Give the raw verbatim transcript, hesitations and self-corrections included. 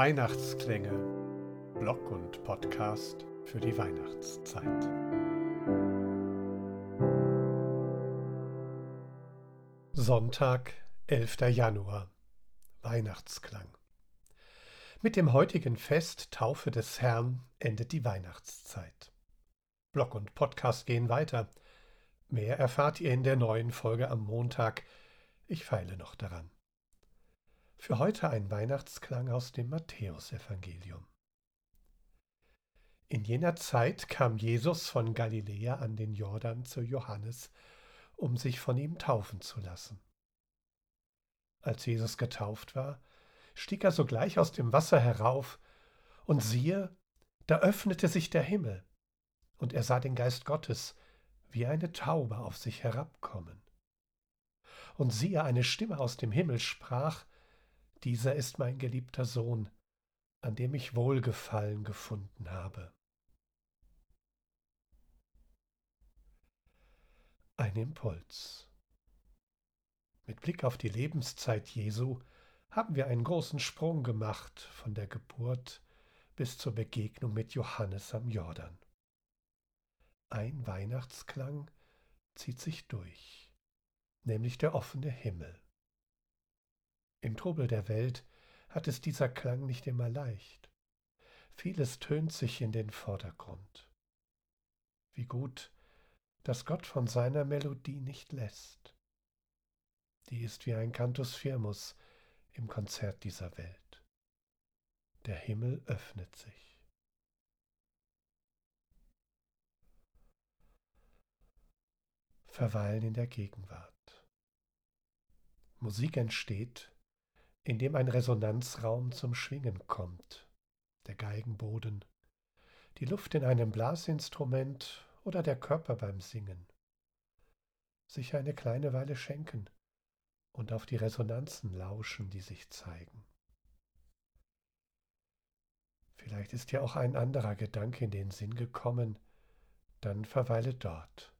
Weihnachtsklänge, Blog und Podcast für die Weihnachtszeit. Sonntag, elfter Januar, Weihnachtsklang. Mit dem heutigen Fest Taufe des Herrn endet die Weihnachtszeit. Blog und Podcast gehen weiter. Mehr erfahrt ihr in der neuen Folge am Montag. Ich feile noch daran. Für heute ein Weihnachtsklang aus dem Matthäusevangelium. In jener Zeit kam Jesus von Galiläa an den Jordan zu Johannes, um sich von ihm taufen zu lassen. Als Jesus getauft war, stieg er sogleich aus dem Wasser herauf, und siehe, da öffnete sich der Himmel, und er sah den Geist Gottes wie eine Taube auf sich herabkommen. Und siehe, eine Stimme aus dem Himmel sprach: Dieser ist mein geliebter Sohn, an dem ich Wohlgefallen gefunden habe. Ein Impuls. Mit Blick auf die Lebenszeit Jesu haben wir einen großen Sprung gemacht von der Geburt bis zur Begegnung mit Johannes am Jordan. Ein Weihnachtsklang zieht sich durch, nämlich der offene Himmel. Im Trubel der Welt hat es dieser Klang nicht immer leicht. Vieles tönt sich in den Vordergrund. Wie gut, dass Gott von seiner Melodie nicht lässt. Die ist wie ein Cantus firmus im Konzert dieser Welt. Der Himmel öffnet sich. Verweilen in der Gegenwart. Musik entsteht, indem ein Resonanzraum zum Schwingen kommt, der Geigenboden, die Luft in einem Blasinstrument oder der Körper beim Singen. Sich eine kleine Weile schenken und auf die Resonanzen lauschen, die sich zeigen. Vielleicht ist dir auch ein anderer Gedanke in den Sinn gekommen, dann verweile dort.